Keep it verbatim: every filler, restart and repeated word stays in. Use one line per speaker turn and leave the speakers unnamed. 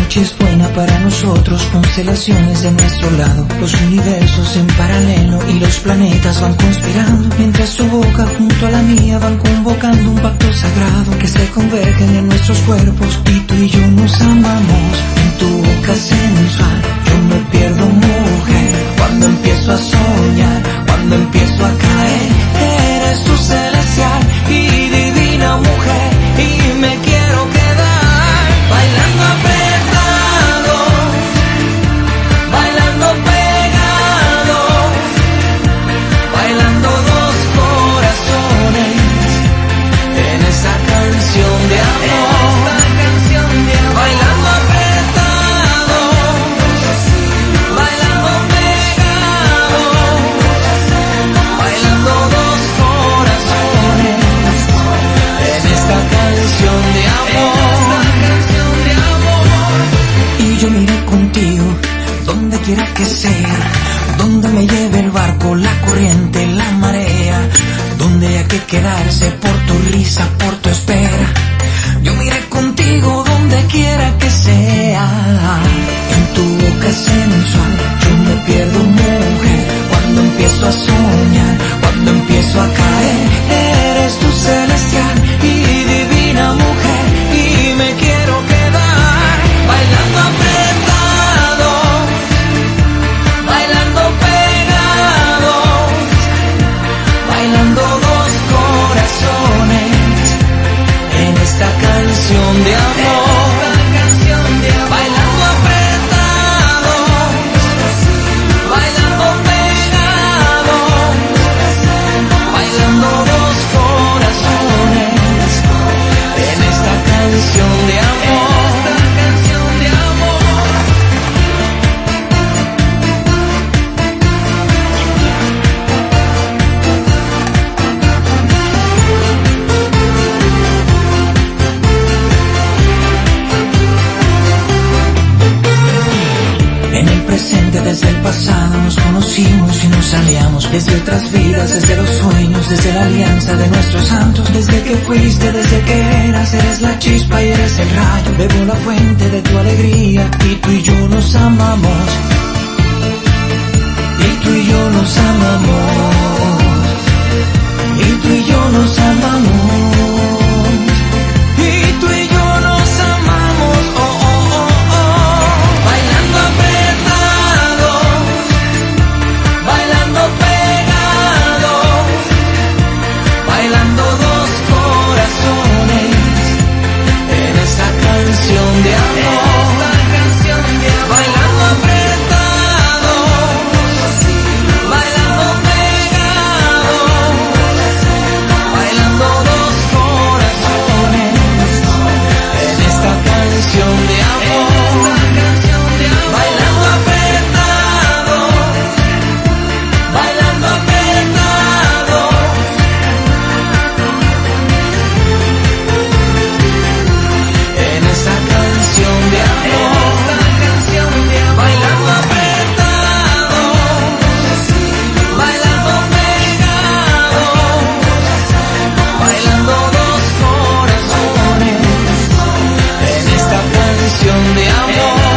noche es buena para nosotros, constelaciones de nuestro lado, los universos en paralelo y los planetas van conspirando, mientras tu boca junto a la mía van convocando un pacto sagrado, que se convergen en nuestros cuerpos y tú y yo nos amamos. En tu boca sensual yo me pierdo, mujer, cuando empiezo a soñar, cuando empiezo a caer, eres tu celestial y divina mujer, y me quiero quedar bailando apretado, bailando pegado, bailando dos corazones en esa canción de amor, bailando apretado, bailando pegado, bailando dos corazones en esta canción de amor. Y yo miré contigo donde quiera que sea, donde me lleve el barco, la corriente, la marea, donde haya que quedarse por tu risa, por tu espera. Yo miré contigo donde quiera que sea. En tu boca sensual yo me pierdo, mujer, cuando empiezo a soñar, cuando empiezo a caer, eres tu celestial y divina mujer, y me quiero quedar bailando apretado, bailando pegado, bailando dos corazones en esta canción de amor, bailando apretado, bailando pegado, bailando dos corazones en esta canción de amor. En el presente, desde el pasado, nos conocimos y nos aliamos, desde otras vidas, desde los sueños, desde la alianza de nuestros santos, desde que fuiste, desde que eras, eres la chispa y eres el rayo, bebo la fuente de tu alegría, y tú y yo nos amamos, y tú y yo nos amamos, y tú y yo nos amamos. Y tú y yo nos amamos, oh, oh, oh, oh. Bailando apretado, bailando pegado, bailando dos corazones en esta canción de amor, bailando apretado, bailando pegado, bailando dos corazones en esta canción de amor, bailando apretado, bailando apretado, en esta canción de amor, bailando apretado, bailando pegado, bailando dos corazones en esta canción de amor.